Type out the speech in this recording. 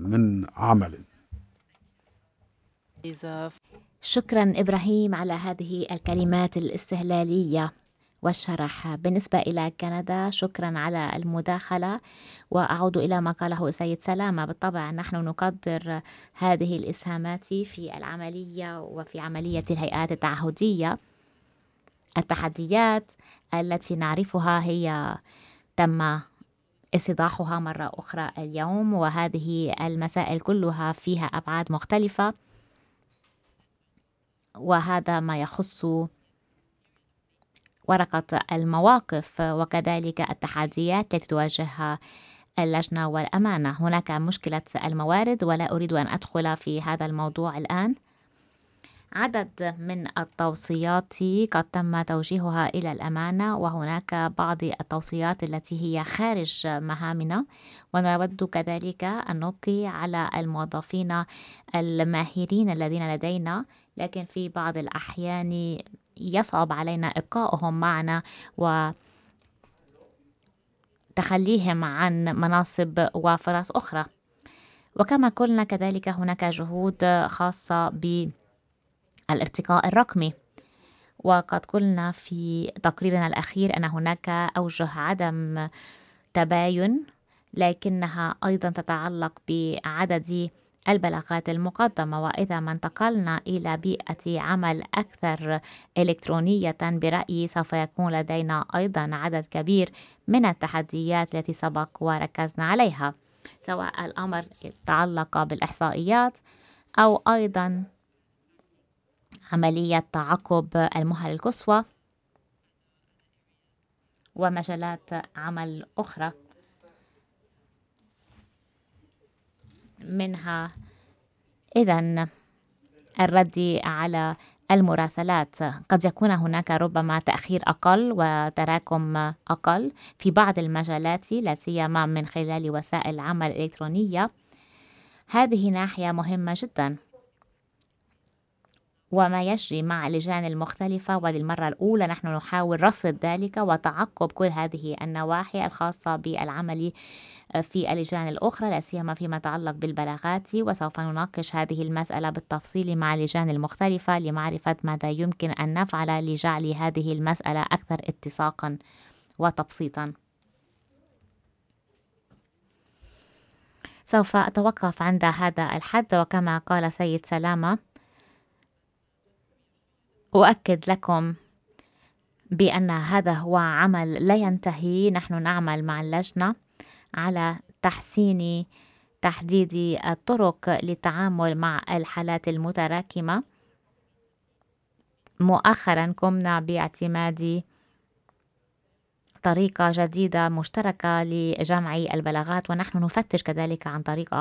من عمل. شكرا إبراهيم على هذه الكلمات الاستهلالية والشرح. بالنسبة إلى كندا، شكرا على المداخلة. وأعود إلى ما قاله سيد سلامة، بالطبع نحن نقدر هذه الإسهامات في العملية وفي عملية الهيئات التعهدية. التحديات التي نعرفها هي تم استيضاحها مرة أخرى اليوم، وهذه المسائل كلها فيها أبعاد مختلفة، وهذا ما يخص ورقة المواقف وكذلك التحديات التي تواجهها اللجنة والأمانة. هناك مشكلة الموارد ولا أريد أن أدخل في هذا الموضوع الآن. عدد من التوصيات قد تم توجيهها إلى الأمانة، وهناك بعض التوصيات التي هي خارج مهامنا، ونود كذلك أن نبقي على الموظفين الماهرين الذين لدينا، لكن في بعض الأحيان يصعب علينا إبقائهم معنا وتخليهم عن مناصب وفرص أخرى. وكما قلنا كذلك هناك جهود خاصة بالارتقاء الرقمي، وقد قلنا في تقريرنا الأخير أن هناك أوجه عدم تباين، لكنها أيضا تتعلق بعدد البلاغات المقدمة. وإذا ما انتقلنا إلى بيئة عمل أكثر إلكترونية برأيي سوف يكون لدينا أيضا عدد كبير من التحديات التي سبق وركزنا عليها، سواء الأمر يتعلق بالإحصائيات أو أيضا عملية تعقب المهل القصوى ومجالات عمل أخرى، منها إذن الرد على المراسلات. قد يكون هناك ربما تأخير أقل وتراكم أقل في بعض المجالات، لا سيما من خلال وسائل العمل الإلكترونية. هذه ناحية مهمة جدا، وما يجري مع اللجان المختلفة، وللمرة الأولى نحن نحاول رصد ذلك وتعقب كل هذه النواحي الخاصة بالعمل في اللجان الأخرى، لا سيما فيما يتعلق بالبلاغات. وسوف نناقش هذه المسألة بالتفصيل مع اللجان المختلفة لمعرفة ماذا يمكن أن نفعل لجعل هذه المسألة أكثر اتساقا وتبسيطا. سوف أتوقف عند هذا الحد، وكما قال سيد سلامة أؤكد لكم بأن هذا هو عمل لا ينتهي. نحن نعمل مع اللجنة على تحديد الطرق للتعامل مع الحالات المتراكمة. مؤخرا قمنا باعتماد طريقة جديدة مشتركة لجمع البلاغات، ونحن نفتش كذلك عن طريقة